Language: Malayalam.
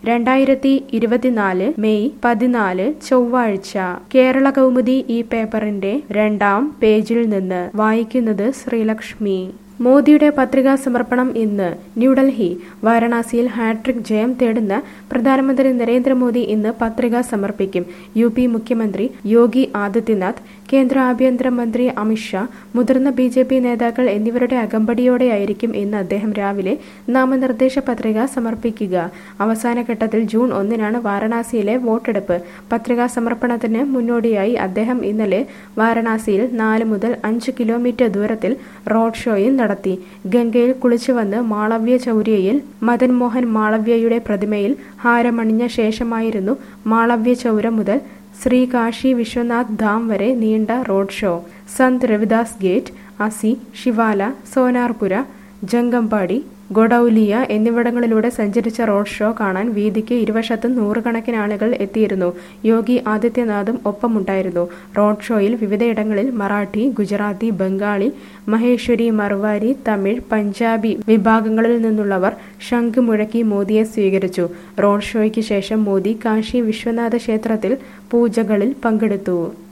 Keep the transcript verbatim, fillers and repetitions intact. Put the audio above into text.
രണ്ടായിരത്തി ഇരുപത്തിനാല് മെയ് പതിനാല് ചൊവ്വാഴ്ച കേരള കൗമുദി ഈ പേപ്പറിന്റെ രണ്ടാം പേജിൽ നിന്ന് വായിക്കുന്നത് ശ്രീലക്ഷ്മി. മോദിയുടെ പത്രികാ സമർപ്പണം ഇന്ന്. ന്യൂഡൽഹി. വാരണാസിയിൽ ഹാട്രിക് ജയം തേടുന്ന പ്രധാനമന്ത്രി നരേന്ദ്രമോദി ഇന്ന് പത്രിക സമർപ്പിക്കും. യു പി മുഖ്യമന്ത്രി യോഗി ആദിത്യനാഥ്, കേന്ദ്ര ആഭ്യന്തരമന്ത്രി അമിത്ഷാ, മുതിർന്ന ബി ജെ പി നേതാക്കൾ എന്നിവരുടെ അകമ്പടിയോടെയായിരിക്കും ഇന്ന് അദ്ദേഹം രാവിലെ നാമനിർദ്ദേശ പത്രിക സമർപ്പിക്കുക. അവസാന ഘട്ടത്തിൽ ജൂൺ ഒന്നിനാണ് വാരണാസിയിലെ വോട്ടെടുപ്പ്. പത്രികാ സമർപ്പണത്തിന് മുന്നോടിയായി അദ്ദേഹം ഇന്നലെ വാരണാസിയിൽ നാല് മുതൽ അഞ്ച് കിലോമീറ്റർ ദൂരത്തിൽ റോഡ് ഷോയും നടത്തി. ഗംഗയിൽ കുളിച്ചുവന്ന് മാളവ്യ ചൗര്യയിൽ മദൻ മോഹൻ മാളവ്യയുടെ പ്രതിമയിൽ ഹാരമണിഞ്ഞ ശേഷമായിരുന്നു മാളവ്യ ചൗര മുതൽ ശ്രീ കാശി വിശ്വനാഥ് ധാം വരെ നീണ്ട road show. Sant Ravidas gate, Assi, Shivala, സോനാർപുര, ജംഗംപാടി, ഗൊഡൌലിയ എന്നിവിടങ്ങളിലൂടെ സഞ്ചരിച്ച റോഡ് ഷോ കാണാൻ വീതിക്ക് ഇരുവശത്തും നൂറുകണക്കിന് ആളുകൾ എത്തിയിരുന്നു. യോഗി ആദിത്യനാഥും ഒപ്പമുണ്ടായിരുന്നു. റോഡ് ഷോയിൽ വിവിധയിടങ്ങളിൽ മറാഠി, ഗുജറാത്തി, ബംഗാളി, മഹേശ്വരി, മർവാരി, തമിഴ്, പഞ്ചാബി വിഭാഗങ്ങളിൽ നിന്നുള്ളവർ ശംഖ് മുഴക്കി മോദിയെ സ്വീകരിച്ചു. റോഡ് ഷോയ്ക്ക് ശേഷം മോദി കാശി വിശ്വനാഥ ക്ഷേത്രത്തിൽ പൂജകളിൽ പങ്കെടുത്തു.